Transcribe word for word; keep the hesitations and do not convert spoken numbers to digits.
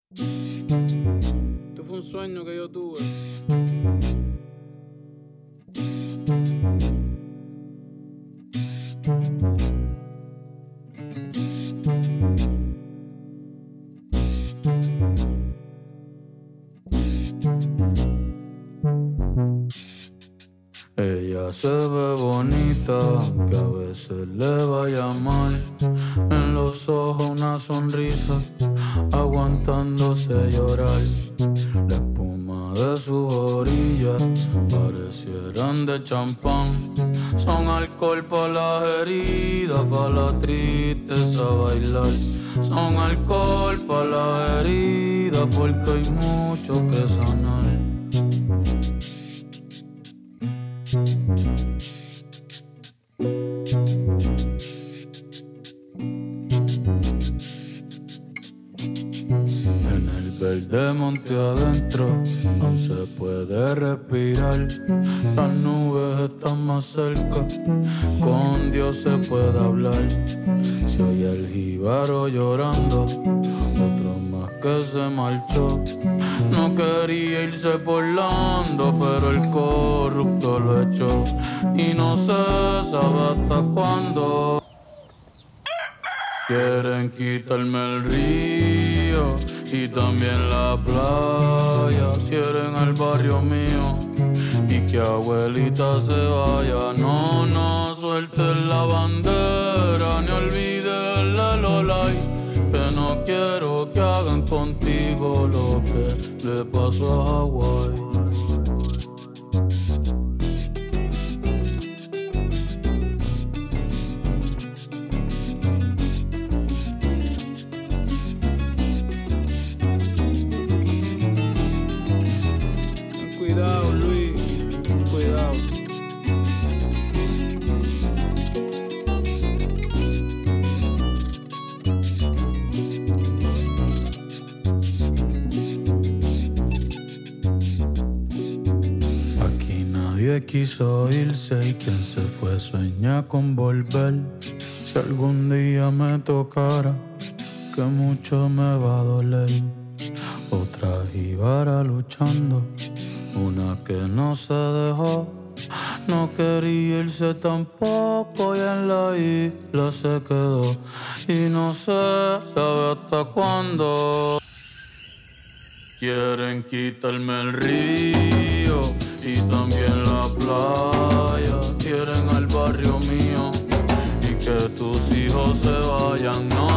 Esto fue un sueño que yo tuve. Ella se ve bonita, aunque a veces le vaya mal. En los ojos una sonrisa, aguantándose llorar. La espuma de sus orillas parecieran de champán. Son alcohol para las heridas, para la tristeza bailar. Son alcohol para las heridas, porque hay mucho que sanar. En el verde monte adentro aún se puede respirar. Las nubes están más cerca, con Dios se puede hablar. Se oye el jíbaro llorando, otro más que se marchó. No quería irse por Lando, pero el corrupto lo echó. Y no se sabe hasta cuándo. Quieren quitarme el río y también la playa. Quieren el barrio mío y que abuelita se vaya. No, no suelten la bandera ni olviden la Lolay. Que no quiero que hagan contigo lo que le pasó a Hawái. Cuidado, Luis, cuidado. Aquí nadie quiso irse y quien se fue sueña con volver. Si algún día me tocara, que mucho me va a doler. Otra jíbara luchando, una que no se dejó. No quería irse tampoco y en la isla se quedó. Y no se sabe hasta cuándo. Quieren quitarme el río y también la playa. Quieren al barrio mío y que tus hijos se vayan. No